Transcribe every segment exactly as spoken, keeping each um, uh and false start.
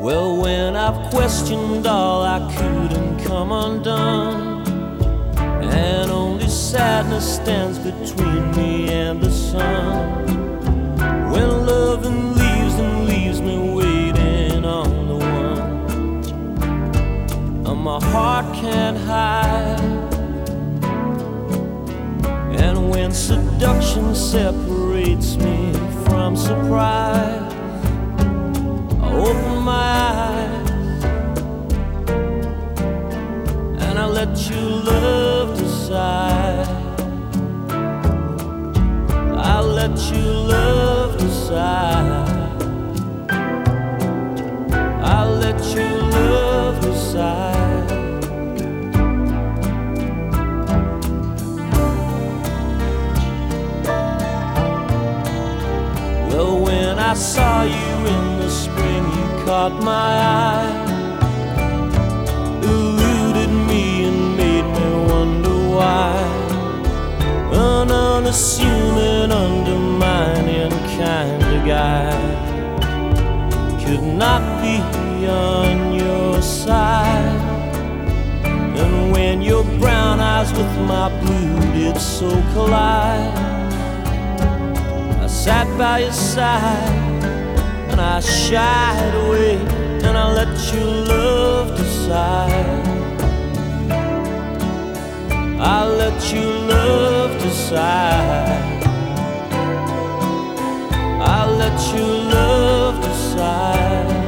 Well, when I've questioned all I could and come undone, and only sadness stands between me and the sun, when loving leaves and leaves me waiting on the one, and my heart can't hide, and when seduction separates me from surprise, I open my eyes and I let you love decide. I let you love decide. I let you love decide. Well, when I saw you in the spring, you caught my eye, eluded me and made me wonder why. An unassuming, undermining kind of guy could not be on your side. And when your brown eyes with my blue did so collide, I sat by your side and I shied away, and I let your love decide. I let your love decide. I let your love decide.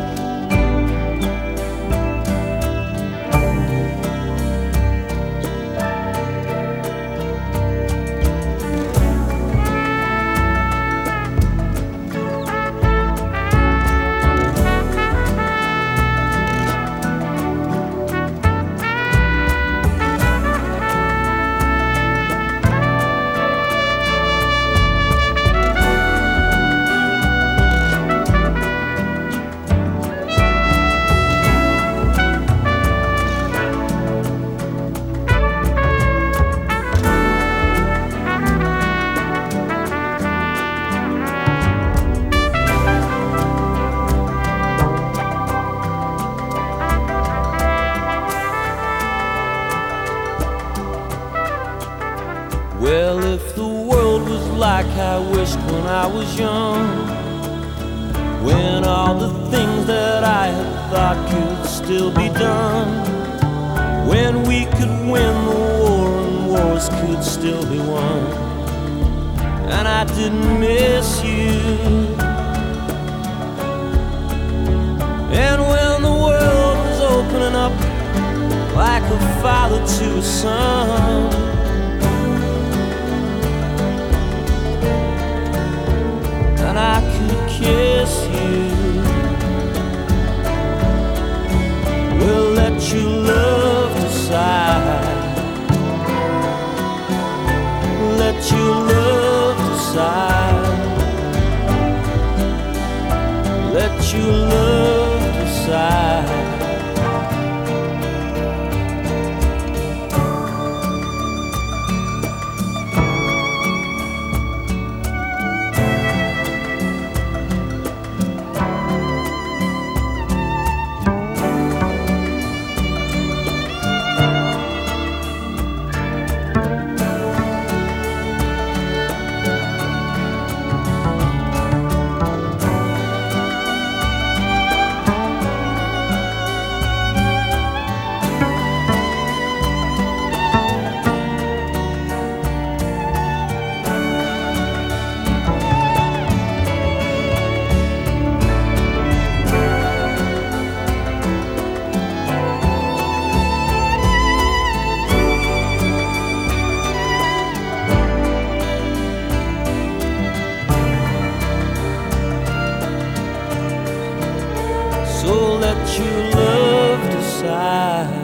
Well, if the world was like I wished when I was young, when all the things that I had thought could still be done, when we could win the war and wars could still be won, and I didn't miss you, and when the world was opening up like a father to a son, and I could kiss you, we'll let you love decide. Let you love decide. Let you love decide. So let your love decide.